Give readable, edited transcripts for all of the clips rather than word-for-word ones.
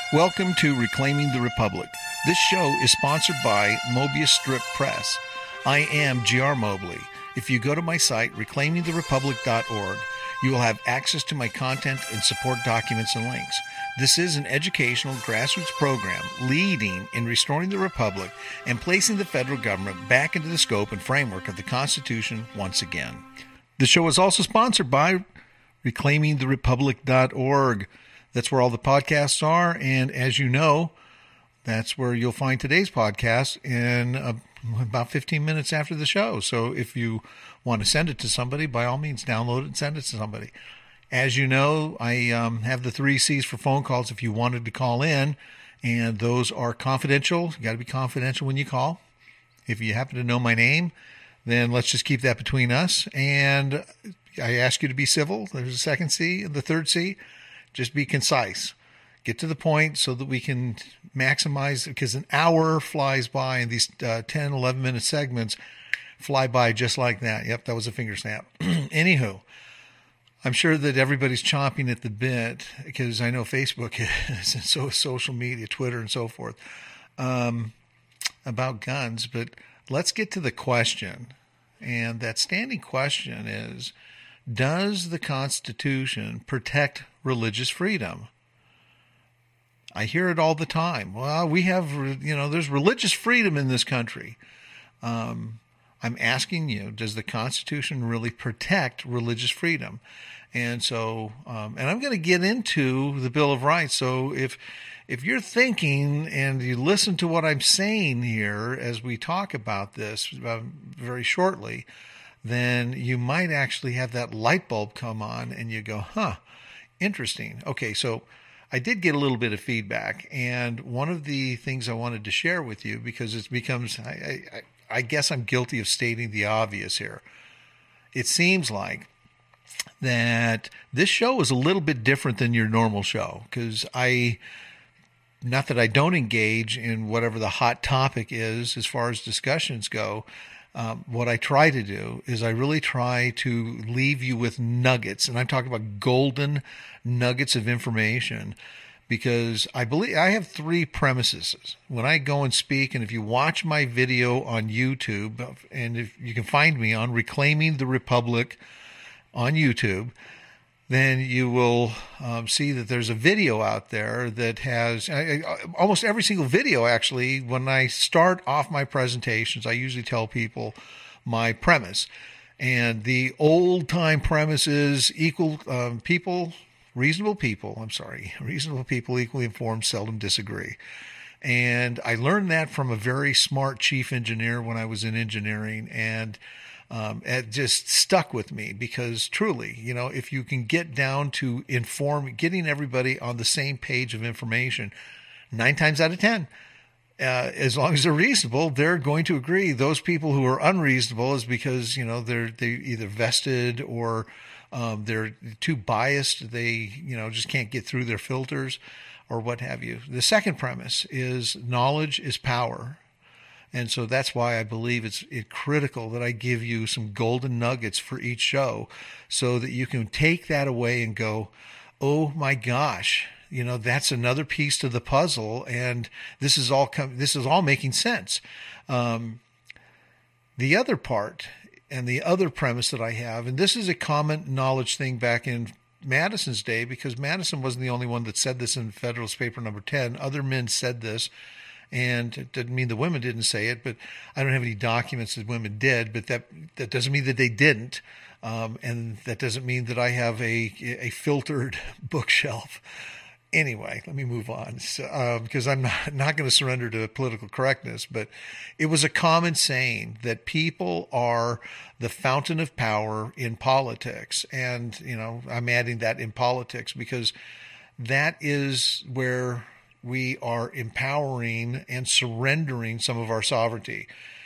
Welcome to Reclaiming the Republic. This show is sponsored by Mobius Strip Press. I am G.R. Mobley. If you go to my site, reclaimingtherepublic.org, you will have access to my content and support documents and links. This is an educational grassroots program leading in restoring the Republic and placing the federal government back into the scope and framework of the Constitution once again. The show is also sponsored by reclaimingtherepublic.org. That's where all the podcasts are, and as you know, that's where you'll find today's podcast in about 15 minutes after the show. So if you want to send it to somebody, by all means, download it and send it to somebody. As you know, I have the 3 C's for phone calls if you wanted to call in, and those are confidential. You got to be confidential when you call. If you happen to know my name, then let's just keep that between us. And I ask you to be civil. There's a second C. And the third C, just be concise. Get to the point so that we can maximize, because an hour flies by and these 10, 11-minute segments fly by just like that. Yep, that was a finger snap. Anywho, I'm sure that everybody's chomping at the bit, because I know Facebook is, and so is social media, Twitter and so forth, about guns. But let's get to the question. And that standing question is, does the Constitution protect religious freedom? I hear it all the time. Well, we have, there's religious freedom in this country. I'm asking you, does the Constitution really protect religious freedom? And so, and I'm going to get into the Bill of Rights. So if you're thinking and you listen to what I'm saying here as we talk about this very shortly, then you might actually have that light bulb come on and you go, interesting. Okay, so I did get a little bit of feedback, and one of the things I wanted to share with you, because it becomes, I guess I'm guilty of stating the obvious here. It seems like that this show is a little bit different than your normal show, because not that I don't engage in whatever the hot topic is as far as discussions go. What I try to do is I really try to leave you with nuggets, and I'm talking about golden nuggets of information, because I believe I have 3 premises when I go and speak. And if you watch my video on YouTube, and if you can find me on Reclaiming the Republic on YouTube, then you will see that there's a video out there that has almost every single video. Actually, when I start off my presentations, I usually tell people my premise. And the old time premise is reasonable people equally informed seldom disagree. And I learned that from a very smart chief engineer when I was in engineering, and it just stuck with me, because truly, if you can get down to getting everybody on the same page of information, 9 times out of 10, as long as they're reasonable, they're going to agree. Those people who are unreasonable is because, they're either vested or they're too biased. They, just can't get through their filters or what have you. The second premise is knowledge is power. And so that's why I believe it's critical that I give you some golden nuggets for each show, so that you can take that away and go, oh my gosh, that's another piece to the puzzle, and this is all making sense. The other part and the other premise that I have, and this is a common knowledge thing back in Madison's day, because Madison wasn't the only one that said this in Federalist Paper number 10. Other men said this. And it didn't mean the women didn't say it, but I don't have any documents that women did, but that doesn't mean that they didn't. And that doesn't mean that I have a filtered bookshelf. Anyway, let me move on, because I'm not going to surrender to political correctness, but it was a common saying that people are the fountain of power in politics. And, I'm adding that in politics because that is where we are empowering and surrendering some of our sovereignty.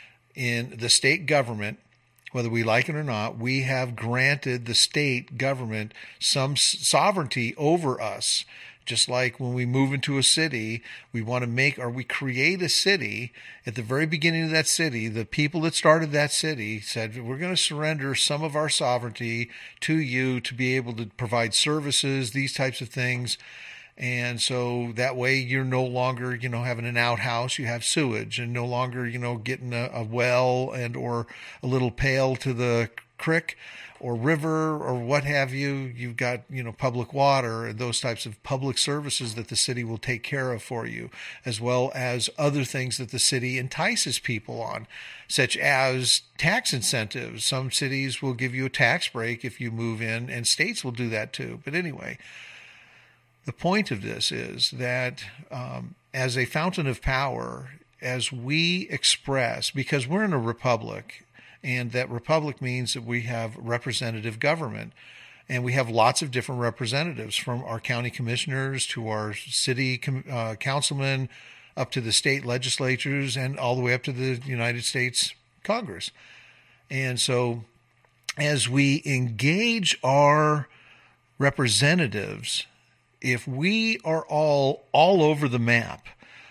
In the state government, whether we like it or not, we have granted the state government some sovereignty over us. Just like when we move into a city, we want to we create a city. At the very beginning of that city, the people that started that city said, we're going to surrender some of our sovereignty to you to be able to provide services, these types of things. And so that way you're no longer, having an outhouse, you have sewage, and no longer, getting a well and or a little pail to the creek or river or what have you. You've got, public water and those types of public services that the city will take care of for you, as well as other things that the city entices people on, such as tax incentives. Some cities will give you a tax break if you move in, and states will do that too. But anyway, the point of this is that as a fountain of power, as we express, because we're in a republic, and that republic means that we have representative government, and we have lots of different representatives, from our county commissioners to our city councilmen, up to the state legislatures, and all the way up to the United States Congress. And so as we engage our representatives, if we are all over the map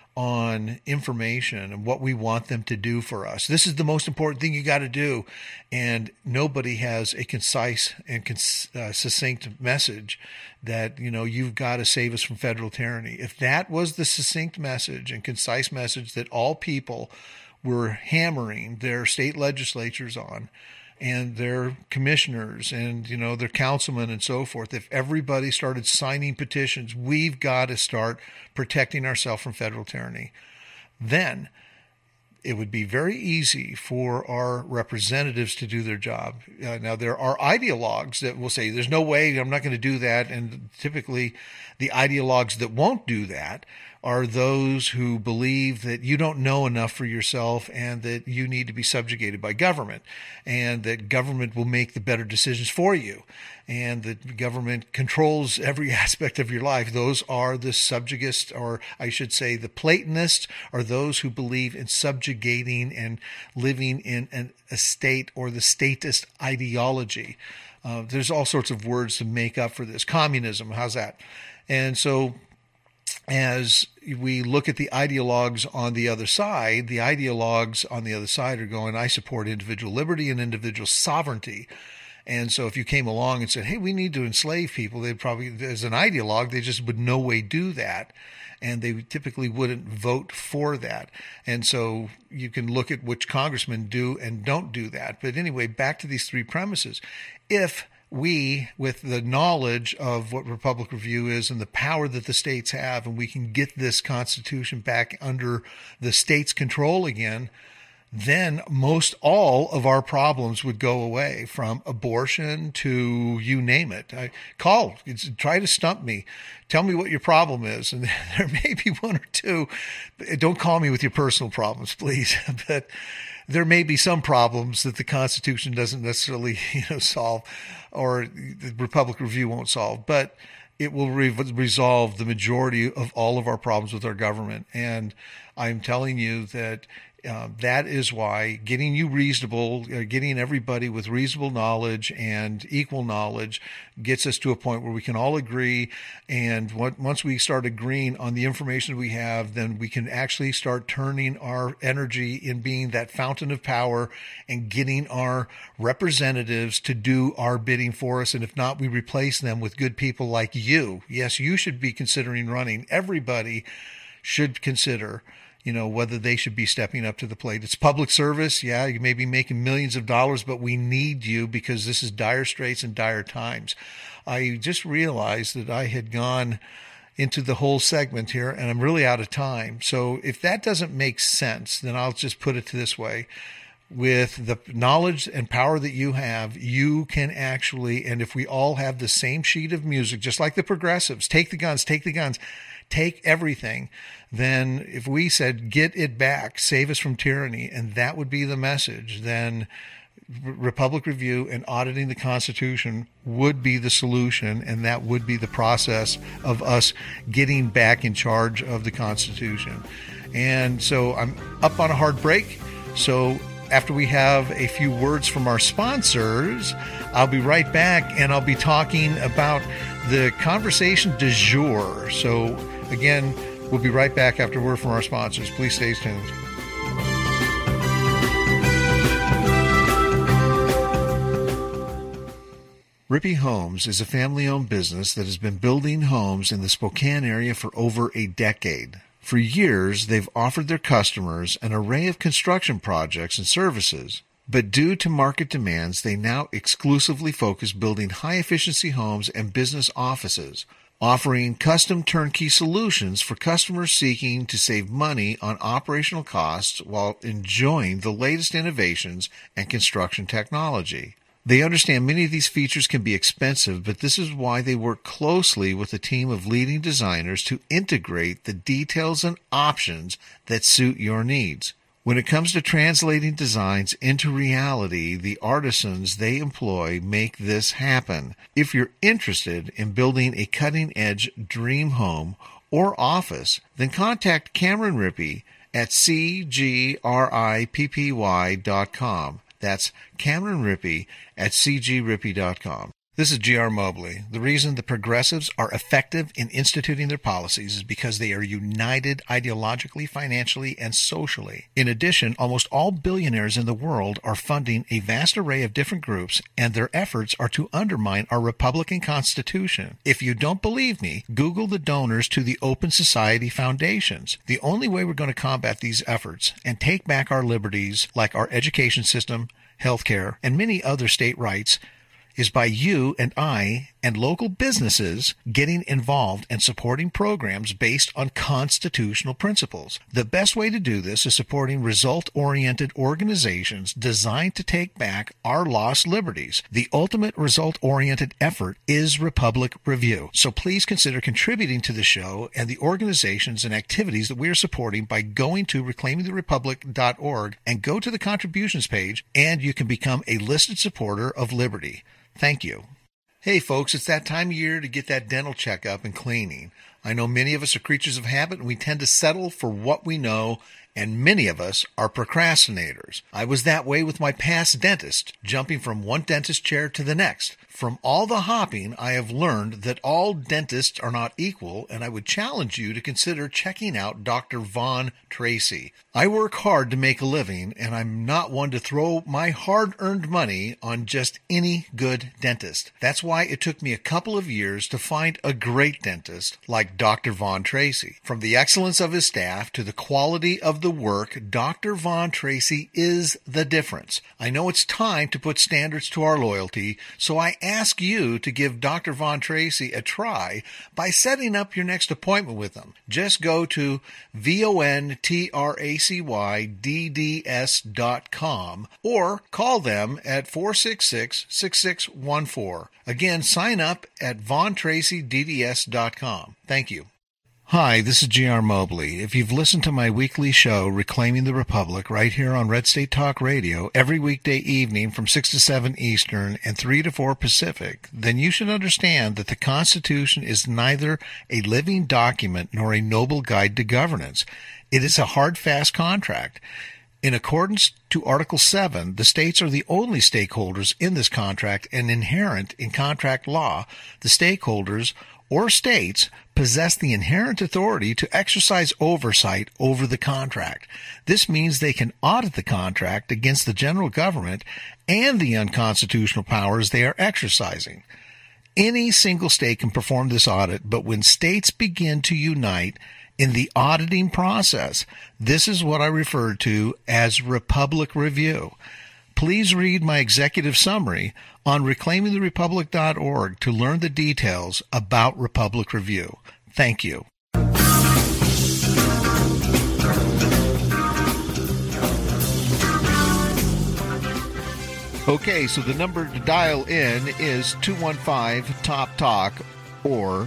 on information and what we want them to do for us, this is the most important thing you got to do. And nobody has a concise and succinct message that, you've got to save us from federal tyranny. If that was the succinct message and concise message that all people were hammering their state legislatures on, and their commissioners and, their councilmen and so forth, if everybody started signing petitions, we've got to start protecting ourselves from federal tyranny, then it would be very easy for our representatives to do their job. Now, there are ideologues that will say, there's no way, I'm not going to do that. And typically the ideologues that won't do that are those who believe that you don't know enough for yourself and that you need to be subjugated by government, and that government will make the better decisions for you, and that government controls every aspect of your life. Those are the subjugists, or I should say the Platonists, are those who believe in subjugating and living in a state, or the statist ideology. There's all sorts of words to make up for this. Communism, how's that? And so as we look at the ideologues on the other side, are going, I support individual liberty and individual sovereignty. And so if you came along and said, hey, we need to enslave people, they'd probably, as an ideologue, they just would no way do that. And they typically wouldn't vote for that. And so you can look at which congressmen do and don't do that. But anyway, back to these three premises. If we, with the knowledge of what Republic Review is and the power that the states have, and we can get this Constitution back under the state's control again, then most all of our problems would go away, from abortion to you name it. Try to stump me. Tell me what your problem is. And there may be one or two. Don't call me with your personal problems, please. But there may be some problems that the Constitution doesn't necessarily, solve, or the Republic Review won't solve, but it will resolve the majority of all of our problems with our government. And I'm telling you that that is why getting everybody with reasonable knowledge and equal knowledge gets us to a point where we can all agree. And once we start agreeing on the information we have, then we can actually start turning our energy in being that fountain of power and getting our representatives to do our bidding for us. And if not, we replace them with good people like you. Yes, you should be considering running. Everybody should consider whether they should be stepping up to the plate. It's public service. Yeah, you may be making millions of dollars, but we need you because this is dire straits and dire times. I just realized that I had gone into the whole segment here, and I'm really out of time. So if that doesn't make sense, then I'll just put it this way. With the knowledge and power that you have, you can actually, and if we all have the same sheet of music, just like the progressives, take the guns, take everything, then if we said, get it back, save us from tyranny, and that would be the message, then Republic Review and auditing the Constitution would be the solution, and that would be the process of us getting back in charge of the Constitution. And so I'm up on a hard break. So after we have a few words from our sponsors, I'll be right back, and I'll be talking about the conversation du jour. So again, we'll be right back after a word from our sponsors. Please stay tuned. Rippey Homes is a family-owned business that has been building homes in the Spokane area for over a decade. For years, they've offered their customers an array of construction projects and services, but due to market demands, they now exclusively focus building high-efficiency homes and business offices, offering custom turnkey solutions for customers seeking to save money on operational costs while enjoying the latest innovations and construction technology. They understand many of these features can be expensive, but this is why they work closely with a team of leading designers to integrate the details and options that suit your needs. When it comes to translating designs into reality, the artisans they employ make this happen. If you're interested in building a cutting-edge dream home or office, then contact Cameron Rippey at cgrippy.com. That's Cameron Rippey at cgrippy.com. This is G.R. Mobley. The reason the progressives are effective in instituting their policies is because they are united ideologically, financially, and socially. In addition, almost all billionaires in the world are funding a vast array of different groups, and their efforts are to undermine our Republican Constitution. If you don't believe me, Google the donors to the Open Society Foundations. The only way we're going to combat these efforts and take back our liberties, like our education system, health care, and many other state rights, is by you and I and local businesses getting involved and supporting programs based on constitutional principles. The best way to do this is supporting result-oriented organizations designed to take back our lost liberties. The ultimate result-oriented effort is Republic Review. So please consider contributing to the show and the organizations and activities that we are supporting by going to reclaimingtherepublic.org and go to the contributions page, and you can become a listed supporter of liberty. Thank you. Hey folks, it's that time of year to get that dental checkup and cleaning. I know many of us are creatures of habit and we tend to settle for what we know, and many of us are procrastinators. I was that way with my past dentist, jumping from one dentist chair to the next. From all the hopping, I have learned that all dentists are not equal, and I would challenge you to consider checking out Dr. Vaughn Tracy. I work hard to make a living, and I'm not one to throw my hard-earned money on just any good dentist. That's why it took me a couple of years to find a great dentist like Dr. Vaughn Tracy. From the excellence of his staff to the quality of the work, Dr. Vaughn Tracy is the difference. I know it's time to put standards to our loyalty, so I ask you to give Dr. Vaughn Tracy a try by setting up your next appointment with him. Just go to VONTRACYDDS.com or call them at 466-6614. Again, sign up at VaughnTracyDDS.com. Thank you. Hi, this is G.R. Mobley. If you've listened to my weekly show, Reclaiming the Republic, right here on Red State Talk Radio, every weekday evening from 6 to 7 Eastern and 3 to 4 Pacific, then you should understand that the Constitution is neither a living document nor a noble guide to governance. It is a hard, fast contract. In accordance to Article 7, the states are the only stakeholders in this contract, and inherent in contract law, the stakeholders or states possess the inherent authority to exercise oversight over the contract. This means they can audit the contract against the general government and the unconstitutional powers they are exercising. Any single state can perform this audit, but when states begin to unite in the auditing process, this is what I refer to as Republic Review. Please read my executive summary on reclaimingtherepublic.org to learn the details about Republic Review. Thank you. Okay, so the number to dial in is 215-TOP-TALK or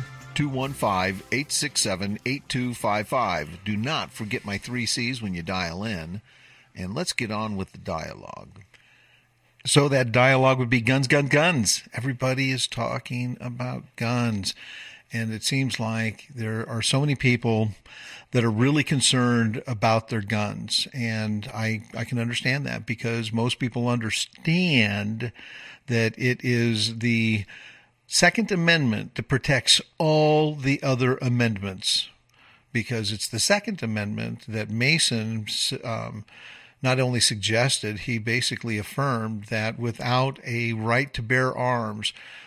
215-867-8255. Do not forget my 3 C's when you dial in. And let's get on with the dialogue. So that dialogue would be guns, guns, guns. Everybody is talking about guns. And it seems like there are so many people that are really concerned about their guns. And I can understand that, because most people understand that it is the Second Amendment that protects all the other amendments, because it's the Second Amendment that Mason not only suggested, he basically affirmed that without a right to bear arms,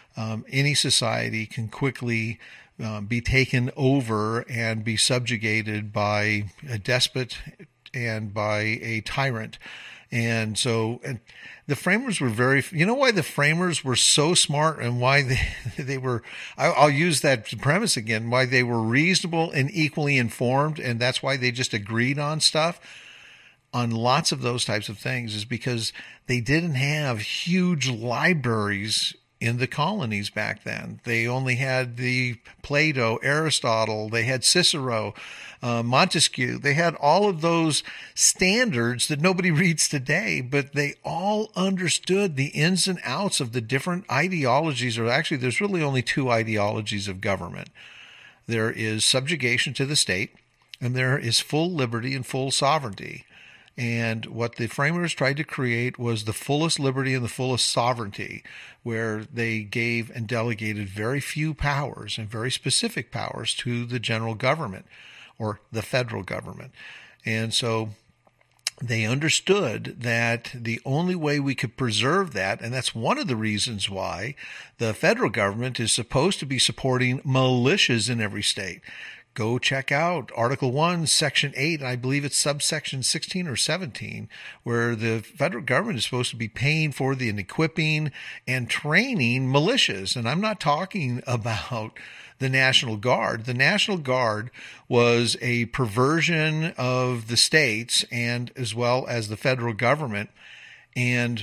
any society can quickly be taken over and be subjugated by a despot and by a tyrant. And so the framers were you know why the framers were so smart and why they were, I'll use that premise again, why they were reasonable and equally informed. And that's why they just agreed on stuff, on lots of those types of things, is because they didn't have huge libraries in the colonies back then. They only had the Plato, Aristotle, they had Cicero, Montesquieu. They had all of those standards that nobody reads today, but they all understood the ins and outs of the different ideologies. Or actually, there's really only two ideologies of government. There is subjugation to the state, and there is full liberty and full sovereignty. And what the framers tried to create was the fullest liberty and the fullest sovereignty, where they gave and delegated very few powers and very specific powers to the general government or the federal government. And so they understood that the only way we could preserve that, and that's one of the reasons why the federal government is supposed to be supporting militias in every state. Go check out Article 1, Section 8, and I believe it's subsection 16 or 17, where the federal government is supposed to be paying for the equipping and training militias. And I'm not talking about the National Guard. The National Guard was a perversion of the states and as well as the federal government. And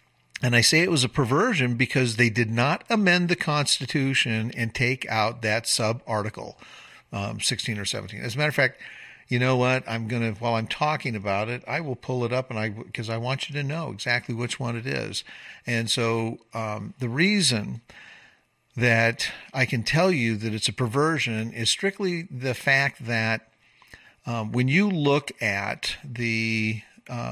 I say it was a perversion because they did not amend the Constitution and take out that sub-article. 16 or 17. As a matter of fact, you know what? While I'm talking about it, I will pull it up because I want you to know exactly which one it is. And so the reason that I can tell you that it's a perversion is strictly the fact that when you look at the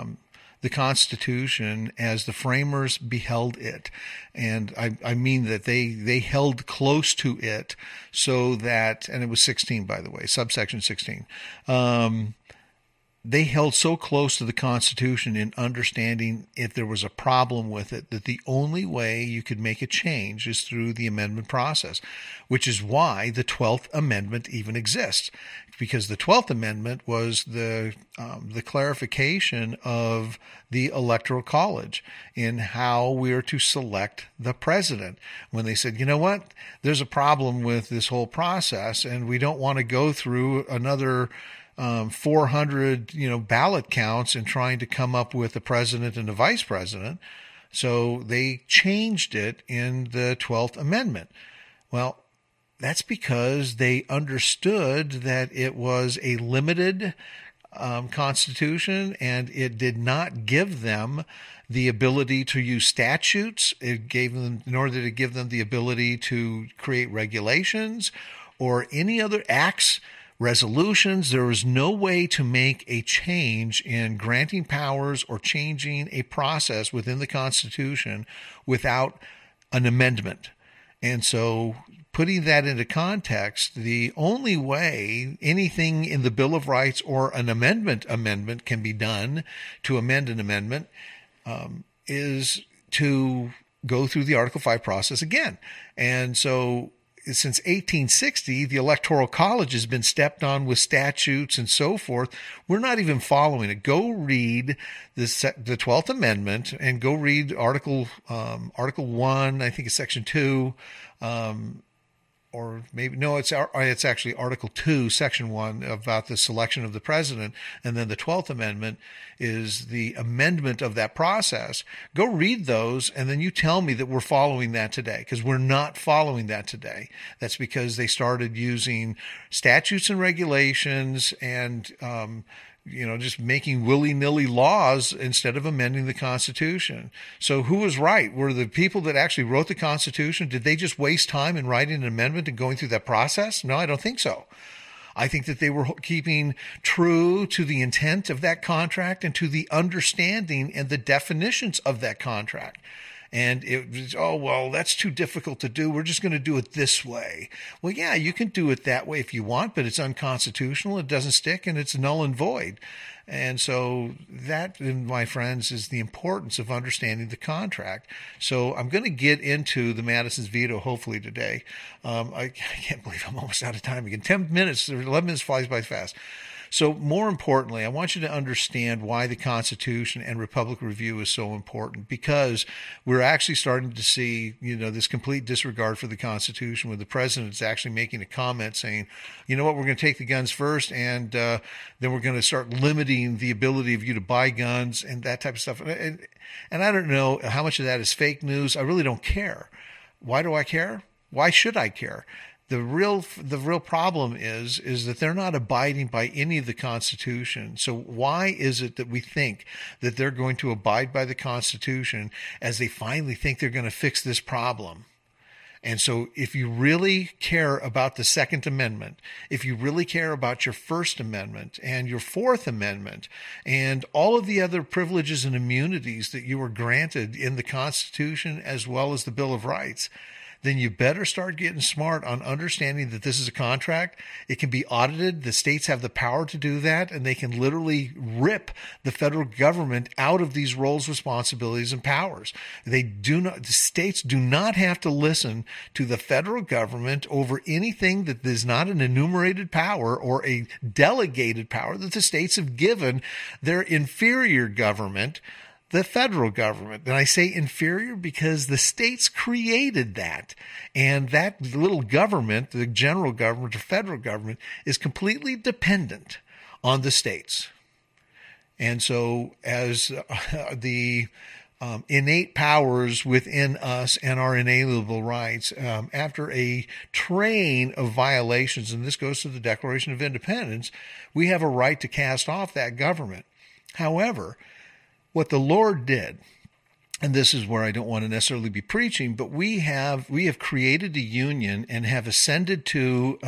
Constitution as the framers beheld it, and I mean that they held close to it so that, and it was 16, by the way, subsection 16, they held so close to the Constitution in understanding if there was a problem with it, that the only way you could make a change is through the amendment process, which is why the 12th Amendment even exists. Because the 12th Amendment was the clarification of the Electoral College in how we are to select the president. When they said, you know what, there's a problem with this whole process, and we don't want to go through another 400, ballot counts and trying to come up with a president and a vice president. So they changed it in the 12th Amendment. Well, that's because they understood that it was a limited constitution, and it did not give them the ability to use statutes. It gave them, nor did it give them the ability to create regulations or any other acts, resolutions. There was no way to make a change in granting powers or changing a process within the Constitution without an amendment. And so, putting that into context, the only way anything in the Bill of Rights or an amendment can be done to amend an amendment is to go through the Article 5 process again. And so since 1860, the Electoral College has been stepped on with statutes and so forth. We're not even following it. Go read the 12th Amendment and go read Article 1, I think it's Section 2, or maybe, no, it's actually Article 2, Section 1, about the selection of the president. And then the 12th Amendment is the amendment of that process. Go read those, and then you tell me that we're following that today, because we're not following that today. That's because they started using statutes and regulations and just making willy-nilly laws instead of amending the Constitution. So who was right? Were the people that actually wrote the Constitution, did they just waste time in writing an amendment and going through that process? No, I don't think so. I think that they were keeping true to the intent of that contract and to the understanding and the definitions of that contract. And it was, oh, well, that's too difficult to do. We're just going to do it this way. Well, yeah, you can do it that way if you want, but it's unconstitutional. It doesn't stick, and it's null and void. And so that, my friends, is the importance of understanding the contract. So I'm going to get into the Madison's veto hopefully today. I can't believe I'm almost out of time again. 10 minutes or 11 minutes flies by fast. So more importantly, I want you to understand why the Constitution and Republic Review is so important, because we're actually starting to see, this complete disregard for the Constitution, where the president is actually making a comment saying, you know what, we're going to take the guns first, and then we're going to start limiting the ability of you to buy guns and that type of stuff. And I don't know how much of that is fake news. I really don't care. Why do I care? Why should I care? The real problem is that they're not abiding by any of the Constitution. So why is it that we think that they're going to abide by the Constitution as they finally think they're going to fix this problem? And so if you really care about the Second Amendment, if you really care about your First Amendment and your Fourth Amendment and all of the other privileges and immunities that you were granted in the Constitution as well as the Bill of Rights, then you better start getting smart on understanding that this is a contract. It can be audited. The states have the power to do that, and they can literally rip the federal government out of these roles, responsibilities, and powers. The states do not have to listen to the federal government over anything that is not an enumerated power or a delegated power that the states have given their inferior government, the federal government. And I say inferior because the states created that. And that little government, the general government or federal government, is completely dependent on the states. And so as the innate powers within us and our inalienable rights, after a train of violations, and this goes to the Declaration of Independence, we have a right to cast off that government. However, what the Lord did, and this is where I don't want to necessarily be preaching, but we have created a union and have ascended to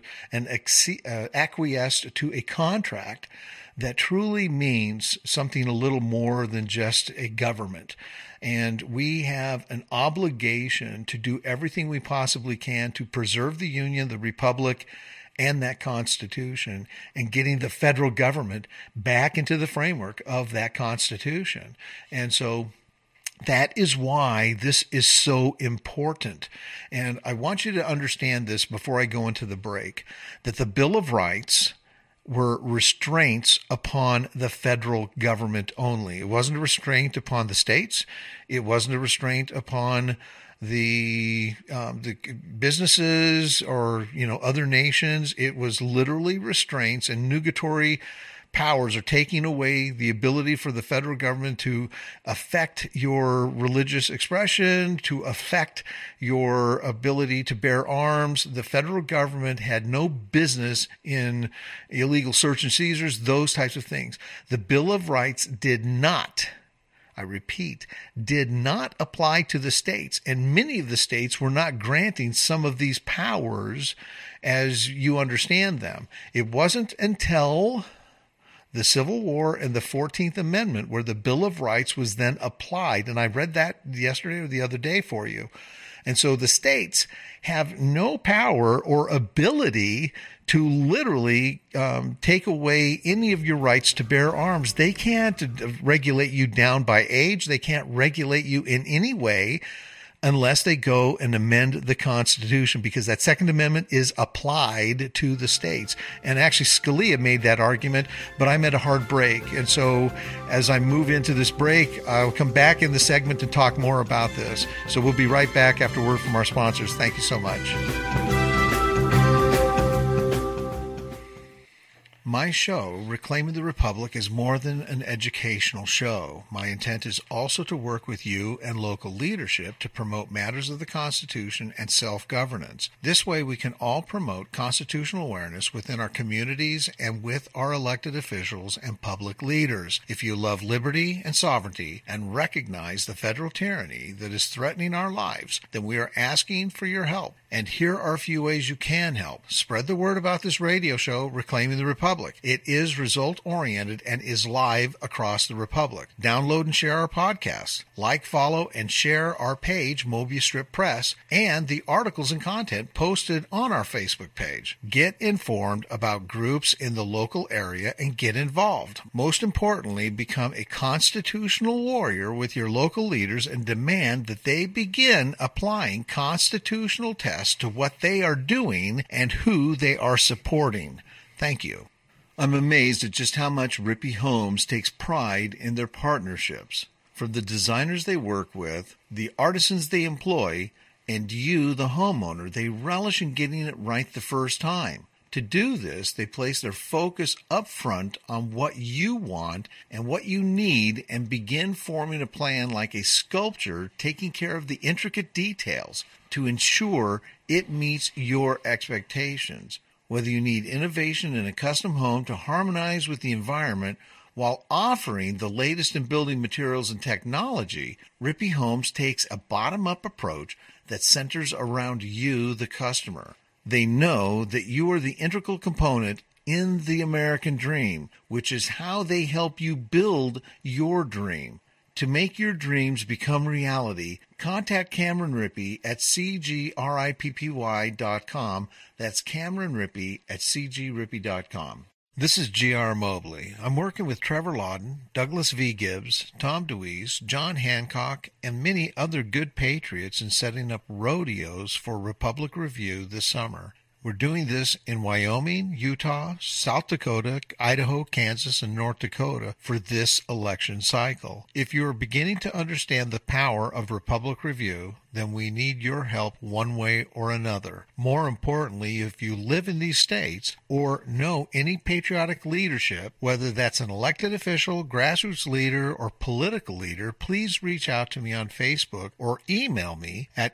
acquiesced to a contract that truly means something a little more than just a government. And we have an obligation to do everything we possibly can to preserve the Union, the Republic, and that Constitution, and getting the federal government back into the framework of that Constitution. And so that is why this is so important. And I want you to understand this before I go into the break, that the Bill of Rights were restraints upon the federal government only. It wasn't a restraint upon the states. It wasn't a restraint upon the businesses or other nations. It was literally restraints and nugatory powers, are taking away the ability for the federal government to affect your religious expression, to affect your ability to bear arms. The federal government had no business in illegal search and seizures, those types of things. The Bill of Rights did not, I repeat, did not apply to the states. And many of the states were not granting some of these powers as you understand them. It wasn't until the Civil War and the 14th Amendment where the Bill of Rights was then applied. And I read that yesterday or the other day for you. And so the states have no power or ability to literally take away any of your rights to bear arms. They can't regulate you down by age. They can't regulate you in any way unless they go and amend the Constitution, because that Second Amendment is applied to the states. And actually, Scalia made that argument, but I'm at a hard break. And so as I move into this break, I'll come back in the segment and talk more about this. So we'll be right back after word from our sponsors. Thank you so much. My show, Reclaiming the Republic, is more than an educational show. My intent is also to work with you and local leadership to promote matters of the Constitution and self-governance. This way we can all promote constitutional awareness within our communities and with our elected officials and public leaders. If you love liberty and sovereignty and recognize the federal tyranny that is threatening our lives, then we are asking for your help. And here are a few ways you can help. Spread the word about this radio show, Reclaiming the Republic. Republic. It is result-oriented and is live across the Republic. Download and share our podcasts. Like, follow, and share our page, Mobius Strip Press, and the articles and content posted on our Facebook page. Get informed about groups in the local area and get involved. Most importantly, become a constitutional warrior with your local leaders and demand that they begin applying constitutional tests to what they are doing and who they are supporting. Thank you. I'm amazed at just how much Rippey Homes takes pride in their partnerships. From the designers they work with, the artisans they employ, and you, the homeowner, they relish in getting it right the first time. To do this, they place their focus up front on what you want and what you need and begin forming a plan like a sculptor, taking care of the intricate details to ensure it meets your expectations. Whether you need innovation in a custom home to harmonize with the environment while offering the latest in building materials and technology, Rippey Homes takes a bottom-up approach that centers around you, the customer. They know that you are the integral component in the American dream, which is how they help you build your dream. To make your dreams become reality, contact Cameron Rippey at cgrippy.com. That's Cameron Rippey at cgrippy.com. This is G.R. Mobley. I'm working with Trevor Lawden, Douglas V. Gibbs, Tom DeWeese, John Hancock, and many other good patriots in setting up rodeos for Republic Review this summer. We're doing this in Wyoming, Utah, South Dakota, Idaho, Kansas, and North Dakota for this election cycle. If you are beginning to understand the power of Republic Review, then we need your help one way or another. More importantly, if you live in these states or know any patriotic leadership, whether that's an elected official, grassroots leader, or political leader, please reach out to me on Facebook or email me at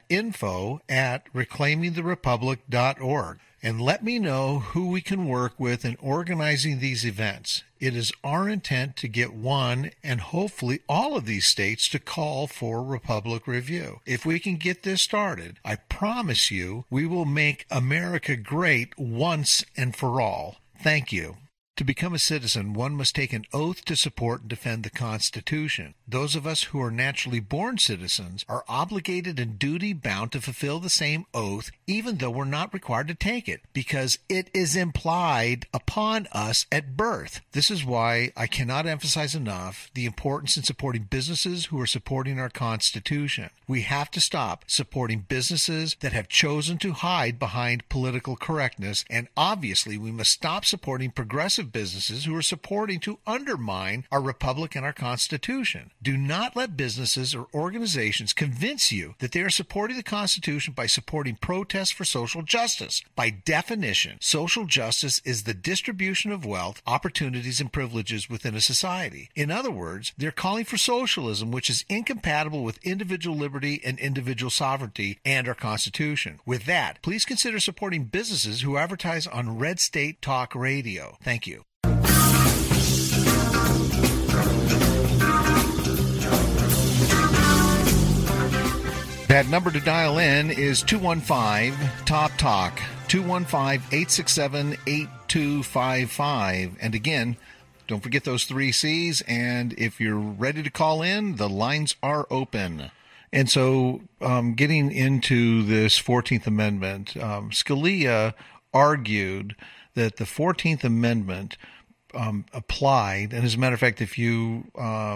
info@reclaimingtherepublic.org. and let me know who we can work with in organizing these events. It is our intent to get one and hopefully all of these states to call for Republic Review. If we can get this started, I promise you we will make America great once and for all. Thank you. To become a citizen, one must take an oath to support and defend the Constitution. Those of us who are naturally born citizens are obligated and duty-bound to fulfill the same oath, even though we're not required to take it, because it is implied upon us at birth. This is why I cannot emphasize enough the importance in supporting businesses who are supporting our Constitution. We have to stop supporting businesses that have chosen to hide behind political correctness, and obviously we must stop supporting progressive businesses who are supporting to undermine our republic and our Constitution. Do not let businesses or organizations convince you that they are supporting the Constitution by supporting protests for social justice. By definition, social justice is the distribution of wealth, opportunities, and privileges within a society. In other words, they're calling for socialism, which is incompatible with individual liberty and individual sovereignty and our Constitution. With that, please consider supporting businesses who advertise on Red State Talk Radio. Thank you. That number to dial in is 215-TOP-TALK, 215-867-8255. And again, don't forget those 3 C's. And if you're ready to call in, the lines are open. And so getting into this 14th Amendment, Scalia argued that the 14th Amendment applied. And as a matter of fact, if you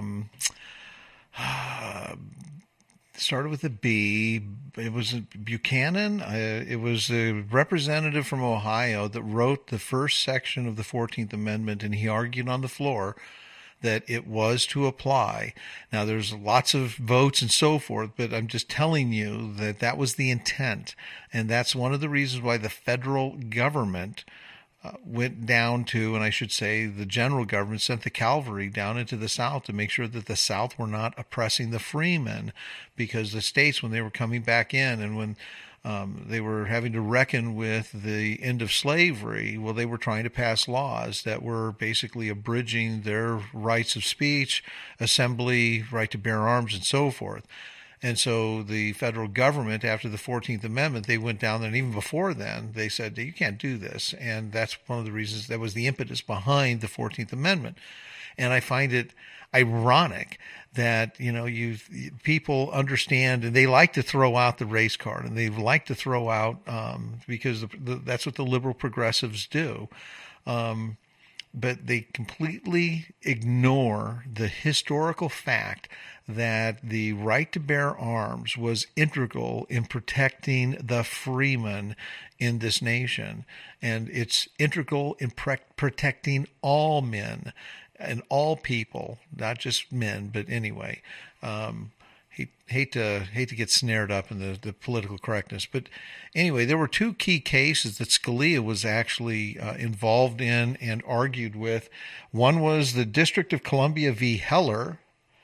started with a B, it was Buchanan. It was a representative from Ohio that wrote the first section of the 14th Amendment, and he argued on the floor that it was to apply. Now, there's lots of votes and so forth, but I'm just telling you that that was the intent. And that's one of the reasons why the federal government went down to, and I should say the general government sent the cavalry down into the South to make sure that the South were not oppressing the freemen, because the states, when they were coming back in and when they were having to reckon with the end of slavery, well, they were trying to pass laws that were basically abridging their rights of speech, assembly, right to bear arms, and so forth. And so the federal government, after the 14th Amendment, they went down there, and even before then, they said, you can't do this. And that's one of the reasons, that was the impetus behind the 14th Amendment. And I find it ironic that, people understand, and they like to throw out the race card, and they like to throw out, because that's what the liberal progressives do. But they completely ignore the historical fact that the right to bear arms was integral in protecting the freemen in this nation. And it's integral in protecting all men and all people, not just men, but anyway. Hate to get snared up in the political correctness, but anyway, there were two key cases that Scalia was actually involved in and argued with. One was the District of Columbia v. Heller,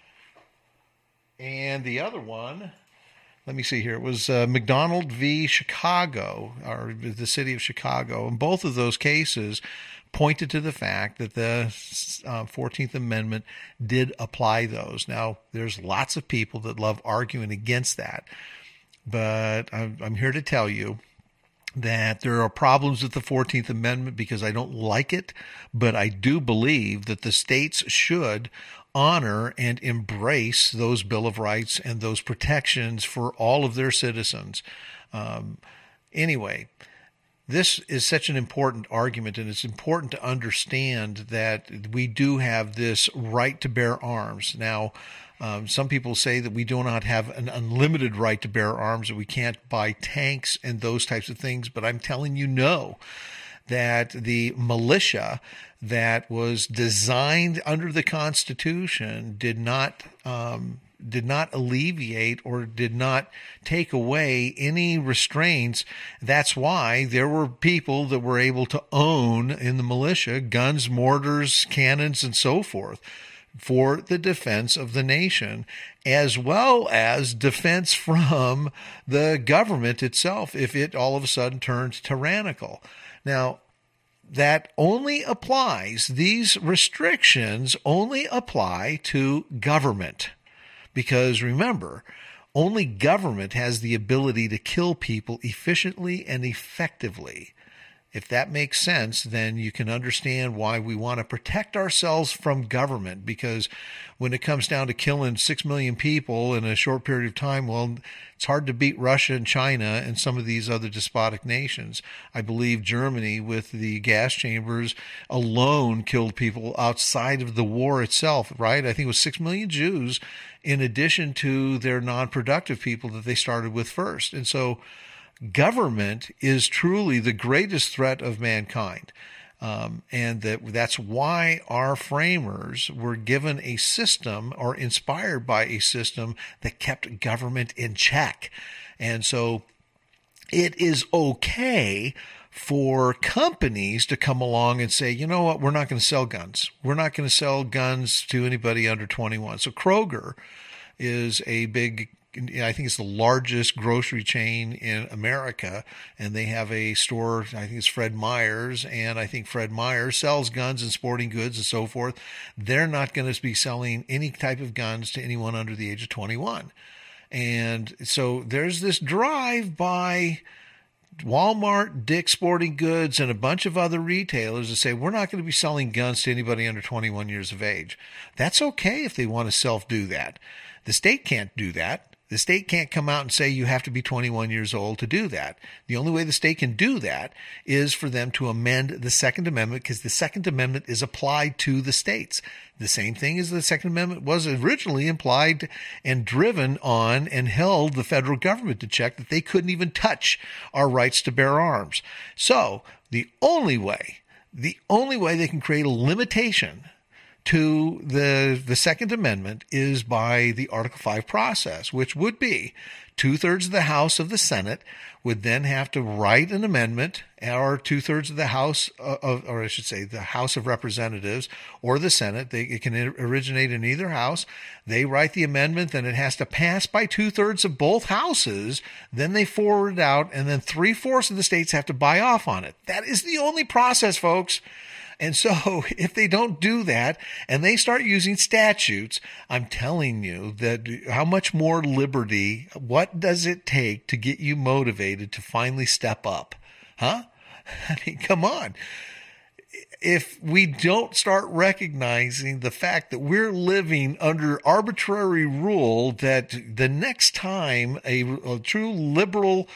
and the other one, let me see here, it was McDonald v. Chicago, or the city of Chicago. And both of those cases pointed to the fact that the 14th Amendment did apply those. Now, there's lots of people that love arguing against that, but I'm here to tell you that there are problems with the 14th Amendment because I don't like it, but I do believe that the states should honor and embrace those Bill of Rights and those protections for all of their citizens. Anyway, this is such an important argument, and it's important to understand that we do have this right to bear arms. Now, some people say that we do not have an unlimited right to bear arms, that we can't buy tanks and those types of things, but I'm telling you no, that the militia that was designed under the Constitution did not alleviate or did not take away any restraints. That's why there were people that were able to own in the militia guns, mortars, cannons, and so forth for the defense of the nation, as well as defense from the government itself if it all of a sudden turns tyrannical. Now, that only applies, these restrictions only apply to government. Because remember, only government has the ability to kill people efficiently and effectively. If that makes sense, then you can understand why we want to protect ourselves from government. Because when it comes down to killing 6 million people in a short period of time, well, it's hard to beat Russia and China and some of these other despotic nations. I believe Germany, with the gas chambers alone, killed people outside of the war itself, right? I think it was 6 million Jews in addition to their non-productive people that they started with first. And so government is truly the greatest threat of mankind. And that's why our framers were given a system, or inspired by a system, that kept government in check. And so it is okay for companies to come along and say, you know what, we're not going to sell guns. We're not going to sell guns to anybody under 21. So Kroger is a big, I think it's the largest grocery chain in America, and they have a store, I think it's Fred Meyer's, and I think Fred Meyer's sells guns and sporting goods and so forth. They're not going to be selling any type of guns to anyone under the age of 21. And so there's this drive by Walmart, Dick's Sporting Goods, and a bunch of other retailers to say, we're not going to be selling guns to anybody under 21 years of age. That's okay if they want to self-do that. The state can't do that. The state can't come out and say you have to be 21 years old to do that. The only way the state can do that is for them to amend the Second Amendment, because the Second Amendment is applied to the states. The same thing as the Second Amendment was originally implied and driven on and held the federal government to check, that they couldn't even touch our rights to bear arms. So the only way they can create a limitation to the Second Amendment is by the Article 5 process, which would be 2/3 of the House of the Senate would then have to write an amendment, or 2/3 of the House or I should say the House of Representatives or the Senate. It can originate in either house. They write the amendment, then it has to pass by 2/3 of both houses. Then they forward it out, and then 3/4 of the states have to buy off on it. That is the only process, folks. And so if they don't do that and they start using statutes, I'm telling you that how much more liberty, what does it take to get you motivated to finally step up? Huh? I mean, come on. If we don't start recognizing the fact that we're living under arbitrary rule, that the next time a true liberal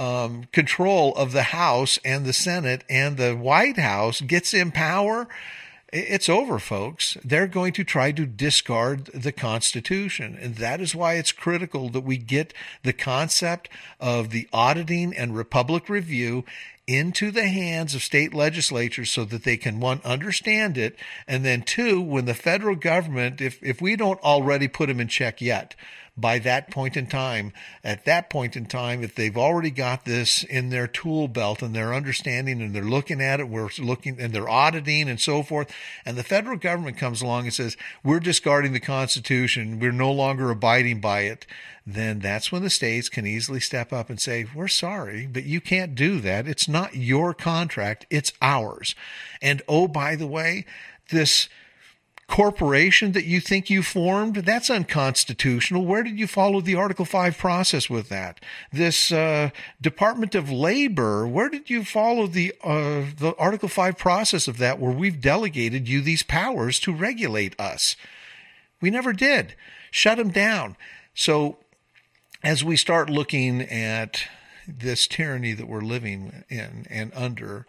control of the House and the Senate and the White House gets in power, it's over, folks. They're going to try to discard the Constitution. And that is why it's critical that we get the concept of the auditing and Republic review into the hands of state legislatures so that they can, one, understand it, and then two, when the federal government, if we don't already put them in check yet, by that point in time, at that point in time, if they've already got this in their tool belt and they're understanding and they're looking at it, we're looking and they're auditing and so forth, and the federal government comes along and says, we're discarding the Constitution, we're no longer abiding by it, then that's when the states can easily step up and say, we're sorry, but you can't do that. It's not your contract, it's ours. And oh, by the way, this corporation that you think you formed, that's unconstitutional. Where did you follow the Article 5 process with that? This Department of Labor, where did you follow the Article 5 process of that, where we've delegated you these powers to regulate us? We never did. Shut them down. So as we start looking at this tyranny that we're living in and under,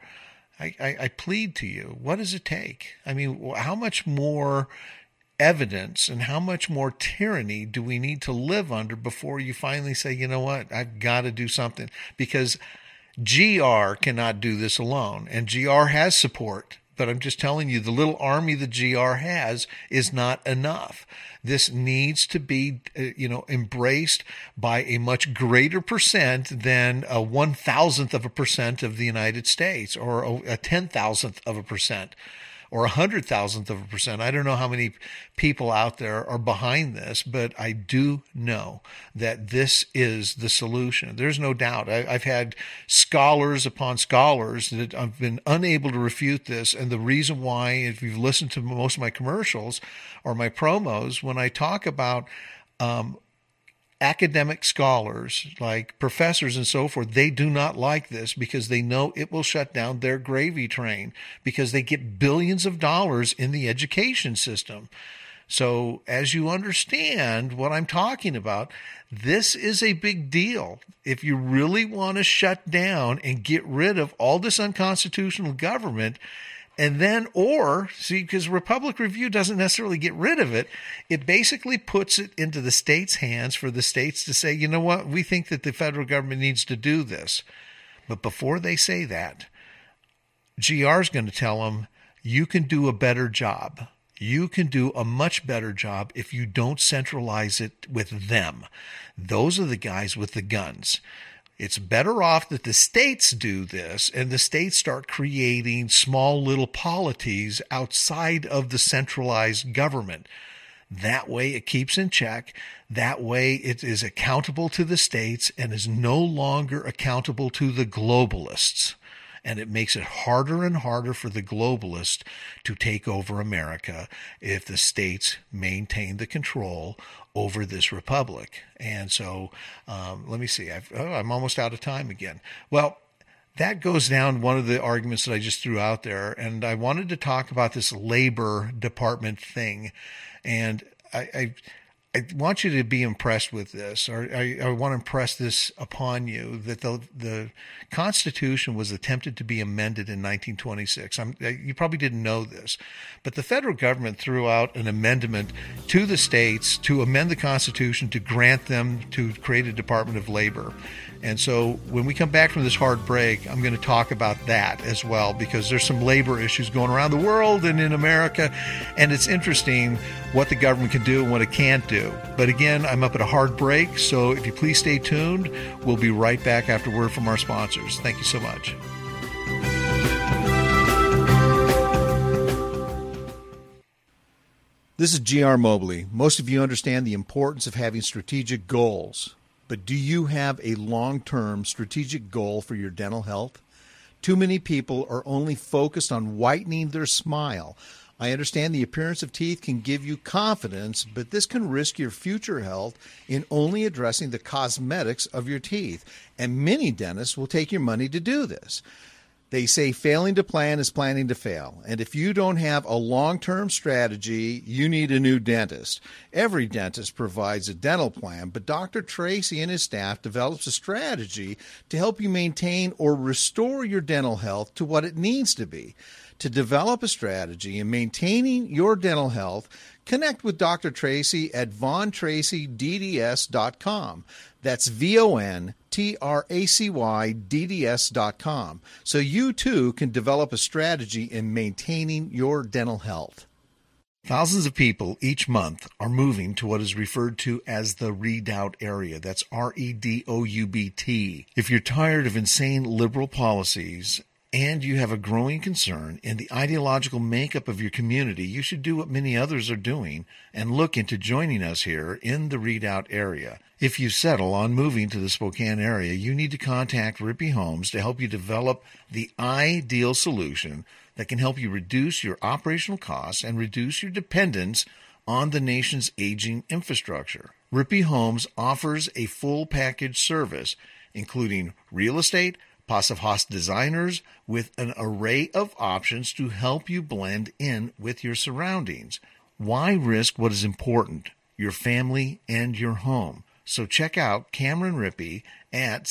I plead to you, what does it take? I mean, how much more evidence and how much more tyranny do we need to live under before you finally say, you know what, I've got to do something? Because GR cannot do this alone, and GR has support. But I'm just telling you, the little army that GR has is not enough. This needs to be, embraced by a much greater percent than a 1,000% of the United States, or a 10,000% or 100,000%. I don't know how many people out there are behind this, but I do know that this is the solution. There's no doubt. I've had scholars upon scholars that have been unable to refute this. And the reason why, if you've listened to most of my commercials or my promos, when I talk about academic scholars, like professors and so forth, they do not like this because they know it will shut down their gravy train, because they get billions of dollars in the education system. So as you understand what I'm talking about, this is a big deal. If you really want to shut down and get rid of all this unconstitutional government, and then, because Republic Review doesn't necessarily get rid of it, it basically puts it into the states' hands for the states to say, you know what, we think that the federal government needs to do this. But before they say that, GR is going to tell them, you can do a better job. You can do a much better job if you don't centralize it with them. Those are the guys with the guns. It's better off that the states do this and the states start creating small little polities outside of the centralized government. That way it keeps in check. That way it is accountable to the states and is no longer accountable to the globalists. And it makes it harder and harder for the globalists to take over America if the states maintain the control over this republic. And so, let me see. I'm almost out of time again. Well, that goes down one of the arguments that I just threw out there. And I wanted to talk about this Labor Department thing. And I want you to be impressed with this, or I want to impress this upon you, that the Constitution was attempted to be amended in 1926. You probably didn't know this, but the federal government threw out an amendment to the states to amend the Constitution to grant them to create a Department of Labor. And so when we come back from this hard break, I'm going to talk about that as well, because there's some labor issues going around the world and in America, and it's interesting what the government can do and what it can't do. But again, I'm up at a hard break, so if you please stay tuned, we'll be right back after word from our sponsors. Thank you so much. This is G.R. Mobley. Most of you understand the importance of having strategic goals. But do you have a long-term strategic goal for your dental health? Too many people are only focused on whitening their smile. I understand the appearance of teeth can give you confidence, but this can risk your future health in only addressing the cosmetics of your teeth. And many dentists will take your money to do this. They say failing to plan is planning to fail. And if you don't have a long-term strategy, you need a new dentist. Every dentist provides a dental plan, but Dr. Tracy and his staff develops a strategy to help you maintain or restore your dental health to what it needs to be. To develop a strategy in maintaining your dental health, connect with Dr. Tracy at VonTracyDDS.com. That's VonTracyDDS.com. So you too can develop a strategy in maintaining your dental health. Thousands of people each month are moving to what is referred to as the Redoubt area. That's REDOUBT. If you're tired of insane liberal policies and you have a growing concern in the ideological makeup of your community, you should do what many others are doing and look into joining us here in the Redoubt area. If you settle on moving to the Spokane area, you need to contact Rippey Homes to help you develop the ideal solution that can help you reduce your operational costs and reduce your dependence on the nation's aging infrastructure. Rippey Homes offers a full package service, including real estate, Passive House designers with an array of options to help you blend in with your surroundings. Why risk what is important, your family and your home? So check out Cameron Rippey at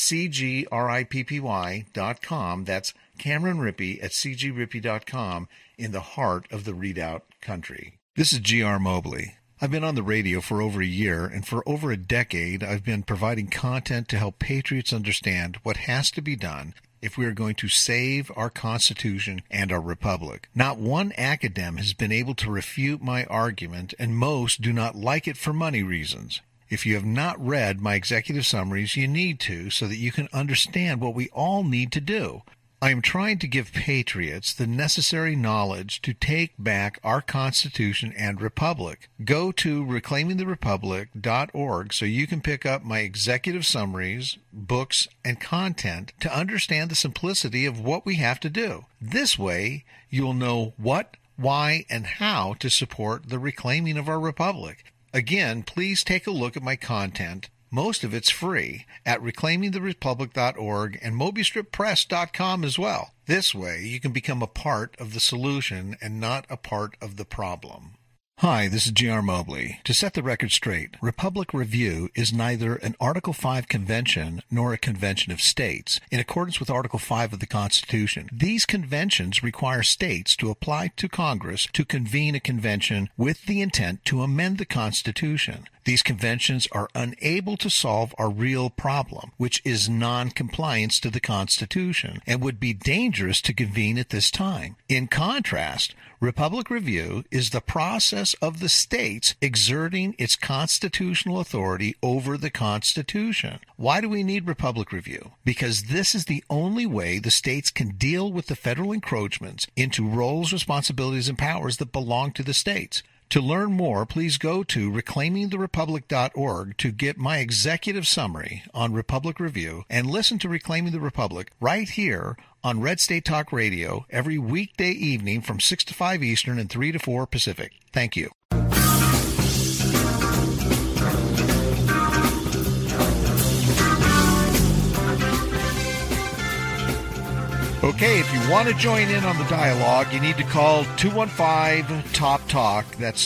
cgrippy.com. That's Cameron Rippey at cgrippy.com in the heart of the Redoubt country. This is G.R. Mobley. I've been on the radio for over a year, and for over a decade, I've been providing content to help patriots understand what has to be done if we are going to save our Constitution and our Republic. Not one academic has been able to refute my argument, and most do not like it for money reasons. If you have not read my executive summaries, you need to so that you can understand what we all need to do. I am trying to give patriots the necessary knowledge to take back our Constitution and Republic. Go to reclaimingtherepublic.org so you can pick up my executive summaries, books, and content to understand the simplicity of what we have to do. This way, you'll know what, why, and how to support the reclaiming of our Republic. Again, please take a look at my content. Most of it's free at reclaimingtherepublic.org and mobystrippress.com as well. This way, you can become a part of the solution and not a part of the problem. Hi, this is G.R. Mobley. To set the record straight, Republic Review is neither an Article 5 convention nor a convention of states. In accordance with Article 5 of the Constitution, these conventions require states to apply to Congress to convene a convention with the intent to amend the Constitution. These conventions are unable to solve our real problem, which is non-compliance to the Constitution, and would be dangerous to convene at this time. In contrast, Republic Review is the process of the states exerting its constitutional authority over the Constitution. Why do we need Republic Review? Because this is the only way the states can deal with the federal encroachments into roles, responsibilities, and powers that belong to the states. To learn more, please go to reclaimingtherepublic.org to get my executive summary on Republic Review and listen to Reclaiming the Republic right here on Red State Talk Radio every weekday evening from 6 to 5 Eastern and 3 to 4 Pacific. Thank you. Okay, if you want to join in on the dialogue, you need to call 215-TOP-TALK. That's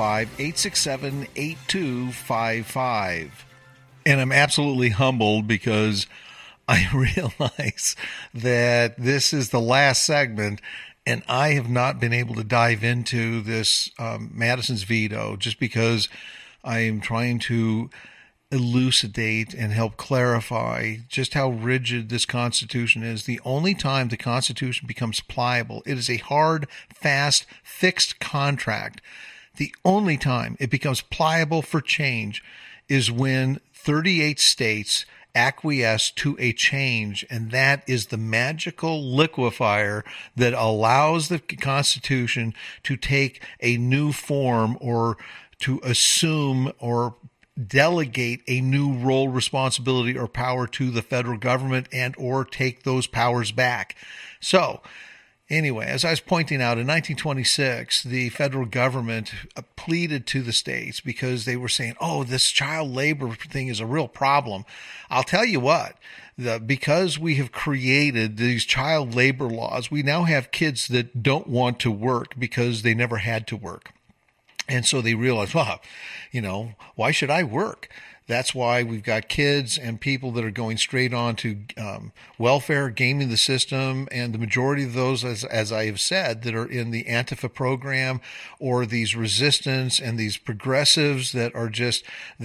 215-867-8255. And I'm absolutely humbled because I realize that this is the last segment, and I have not been able to dive into this Madison's veto just because I am trying to elucidate and help clarify just how rigid this Constitution is. The only time the Constitution becomes pliable, it is a hard, fast, fixed contract. The only time it becomes pliable for change is when 38 states acquiesce to a change, and that is the magical liquefier that allows the Constitution to take a new form or to assume or delegate a new role, responsibility, or power to the federal government and or take those powers back. So anyway, as I was pointing out, in 1926, the federal government pleaded to the states because they were saying, oh, this child labor thing is a real problem. I'll tell you what, because we have created these child labor laws, we now have kids that don't want to work because they never had to work. And so they realize, well, why should I work? That's why we've got kids and people that are going straight on to welfare, gaming the system, and the majority of those, as I have said, that are in the Antifa program or these resistance and these progressives that are just,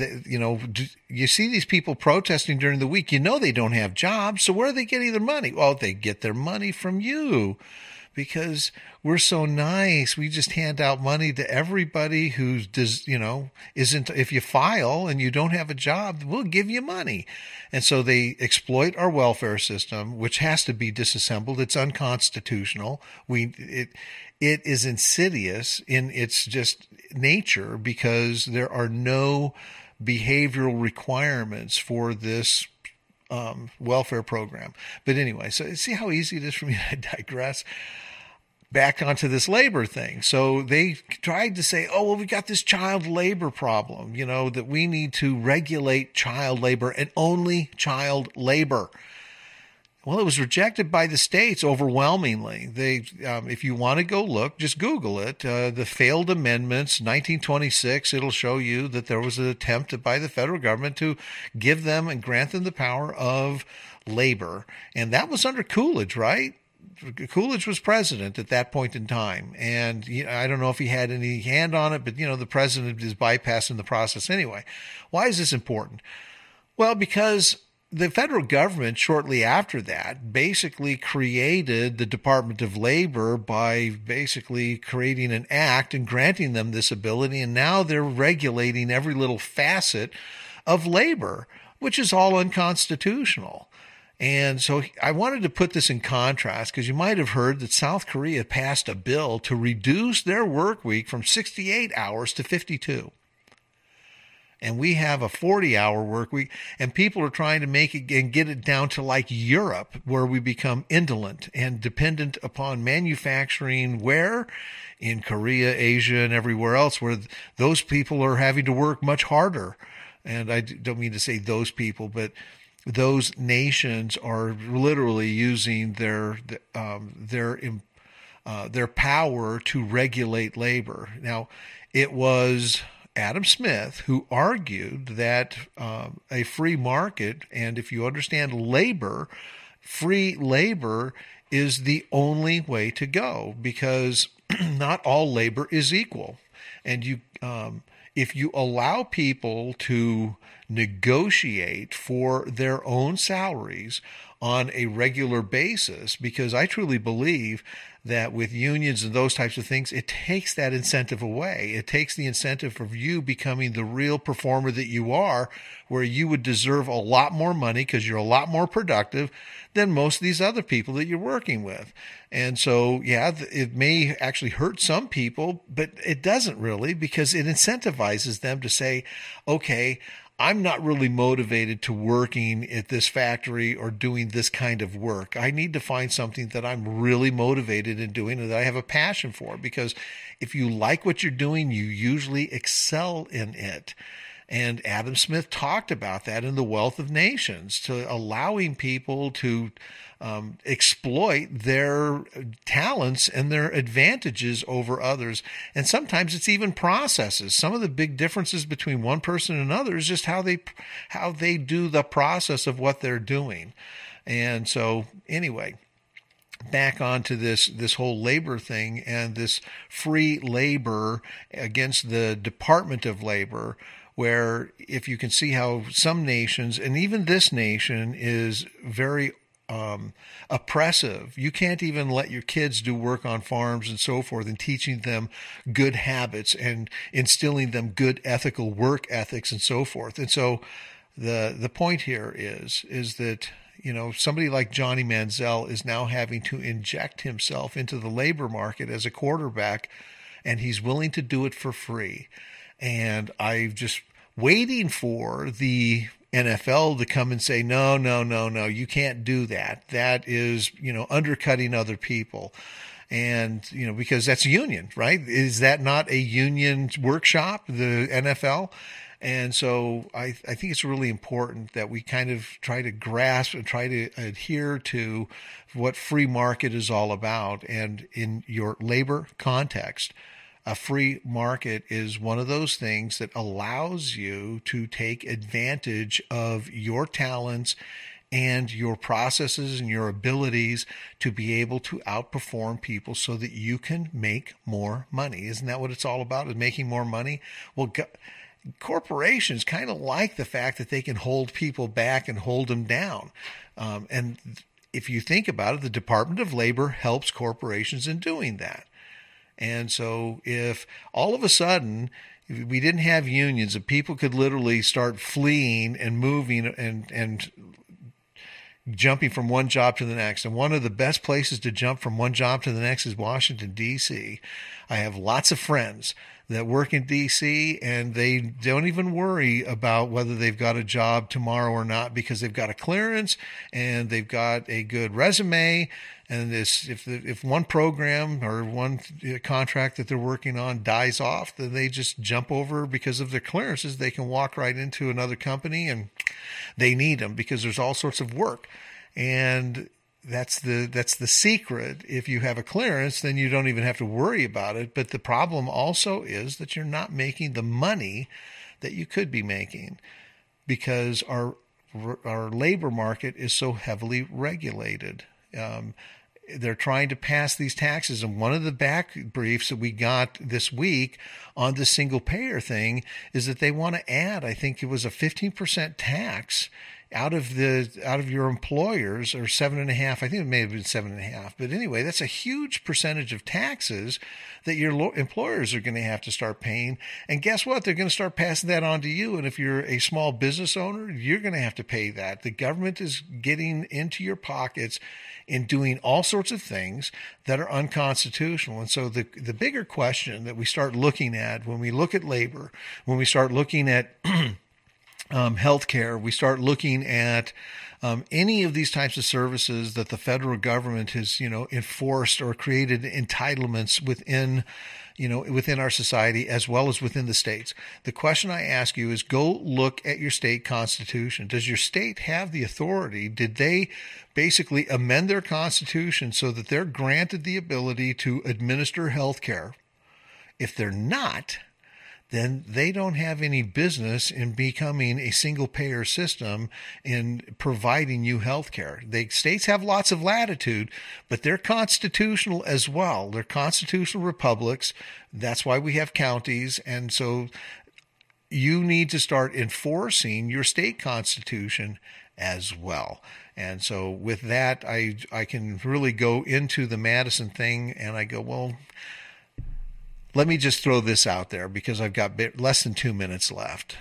you see these people protesting during the week. They don't have jobs, so where are they getting their money? Well, they get their money from you. Because we're so nice, we just hand out money to everybody who does, isn't. If you file and you don't have a job, we'll give you money, and so they exploit our welfare system, which has to be disassembled. It's unconstitutional. It is insidious in its just nature because there are no behavioral requirements for this welfare program. But anyway, so see how easy it is for me to digress back onto this labor thing. So they tried to say, oh, well, we got this child labor problem, that we need to regulate child labor and only child labor. Well, it was rejected by the states overwhelmingly. They, if you want to go look, just Google it. The failed amendments, 1926. It'll show you that there was an attempt by the federal government to give them and grant them the power of labor, and that was under Coolidge, right? Coolidge was president at that point in time, and I don't know if he had any hand on it, but the president is bypassing the process anyway. Why is this important? Well, because the federal government shortly after that basically created the Department of Labor by basically creating an act and granting them this ability, and now they're regulating every little facet of labor, which is all unconstitutional. And so I wanted to put this in contrast because you might have heard that South Korea passed a bill to reduce their work week from 68 hours to 52. And we have a 40-hour work week, and people are trying to make it and get it down to like Europe, where we become indolent and dependent upon manufacturing where? In Korea, Asia, and everywhere else, where those people are having to work much harder. And I don't mean to say those people, but those nations are literally using their power to regulate labor. Now, it was Adam Smith who argued that a free market, and if you understand labor, free labor is the only way to go, because not all labor is equal. And if you allow people to negotiate for their own salaries on a regular basis, because I truly believe that with unions and those types of things, it takes that incentive away. It takes the incentive of you becoming the real performer that you are, where you would deserve a lot more money because you're a lot more productive than most of these other people that you're working with. And so, yeah, it may actually hurt some people, but it doesn't really, because it incentivizes them to say, okay, I'm not really motivated to working at this factory or doing this kind of work. I need to find something that I'm really motivated in doing and that I have a passion for, because if you like what you're doing, you usually excel in it. And Adam Smith talked about that in The Wealth of Nations, to allowing people to exploit their talents and their advantages over others. And sometimes it's even processes. Some of the big differences between one person and another is just how they do the process of what they're doing. And so anyway, back onto this whole labor thing and this free labor against the Department of Labor, where if you can see how some nations, and even this nation, is very oppressive. You can't even let your kids do work on farms and so forth, and teaching them good habits and instilling them good ethical work ethics and so forth. And so the point here is that, somebody like Johnny Manziel is now having to inject himself into the labor market as a quarterback, and he's willing to do it for free. And I just waiting for the NFL to come and say, no, you can't do that. That is, undercutting other people. And, because that's a union, right? Is that not a union workshop, the NFL? And so I think it's really important that we kind of try to grasp and try to adhere to what free market is all about. And in your labor context, a free market is one of those things that allows you to take advantage of your talents and your processes and your abilities to be able to outperform people so that you can make more money. Isn't that what it's all about, is making more money? Well, corporations kind of like the fact that they can hold people back and hold them down. And if you think about it, the Department of Labor helps corporations in doing that. And so if all of a sudden we didn't have unions and people could literally start fleeing and moving and jumping from one job to the next. And one of the best places to jump from one job to the next is Washington, D.C. I have lots of friends that work in D.C. and they don't even worry about whether they've got a job tomorrow or not, because they've got a clearance and they've got a good resume. And if one program or one contract that they're working on dies off, then they just jump over because of their clearances. They can walk right into another company and they need them because there's all sorts of work. And that's the secret. If you have a clearance, then you don't even have to worry about it. But the problem also is that you're not making the money that you could be making because our labor market is so heavily regulated. They're trying to pass these taxes. And one of the back briefs that we got this week on the single payer thing is that they want to add, I think it was a 15% tax out of your employers, or 7.5. I think it may have been 7.5. But anyway, that's a huge percentage of taxes that your employers are going to have to start paying. And guess what? They're going to start passing that on to you. And if you're a small business owner, you're going to have to pay that. The government is getting into your pockets in doing all sorts of things that are unconstitutional. And so the bigger question that we start looking at when we look at labor, when we start looking at healthcare, we start looking at any of these types of services that the federal government has, enforced or created entitlements within our society as well as within the states. The question I ask you is, go look at your state constitution. Does your state have the authority? Did they basically amend their constitution so that they're granted the ability to administer health care? If they're not, then they don't have any business in becoming a single payer system in providing you health care. The states have lots of latitude, but they're constitutional as well. They're constitutional republics. That's why we have counties. And so you need to start enforcing your state constitution as well. And so with that, I can really go into the Madison thing, and I go, well, let me just throw this out there because I've got less than 2 minutes left.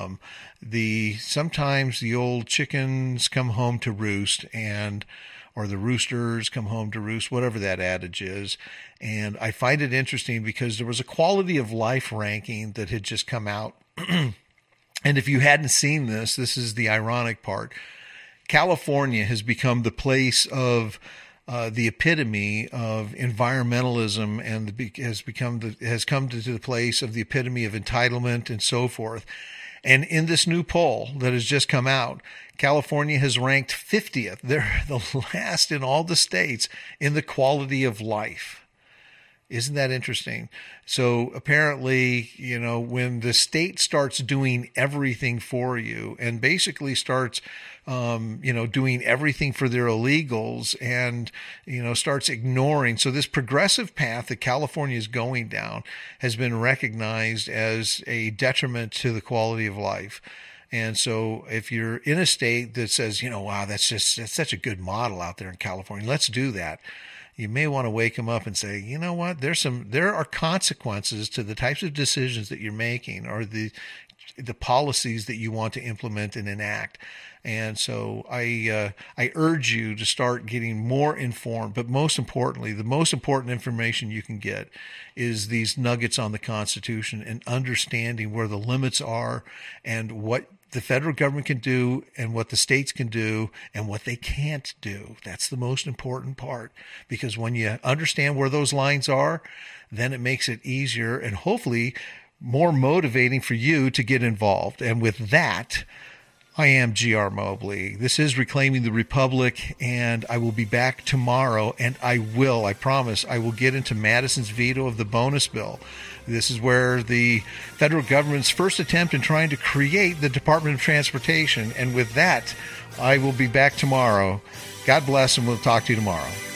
Sometimes the old chickens come home to roost, or the roosters come home to roost, whatever that adage is. And I find it interesting because there was a quality of life ranking that had just come out. And if you hadn't seen this is the ironic part. California has become the place of the epitome of environmentalism, and has come to the place of the epitome of entitlement and so forth. And in this new poll that has just come out, California has ranked 50th. They're the last in all the states in the quality of life. Isn't that interesting? So apparently, when the state starts doing everything for you and basically starts, doing everything for their illegals and, starts ignoring. So this progressive path that California is going down has been recognized as a detriment to the quality of life. And so if you're in a state that says, wow, that's such a good model out there in California, let's do that. You may want to wake them up and say, you know what, there are consequences to the types of decisions that you're making, or the the policies that you want to implement and enact. And so I urge you to start getting more informed. But most importantly, the most important information you can get is these nuggets on the Constitution and understanding where the limits are and what the federal government can do and what the states can do and what they can't do. That's the most important part, because when you understand where those lines are, then it makes it easier and hopefully more motivating for you to get involved. And with that, I am G.R. Mobley. This is Reclaiming the Republic, and I will be back tomorrow, and I promise, I will get into Madison's veto of the bonus bill. This is where the federal government's first attempt in trying to create the Department of Transportation. And with that, I will be back tomorrow. God bless, and we'll talk to you tomorrow.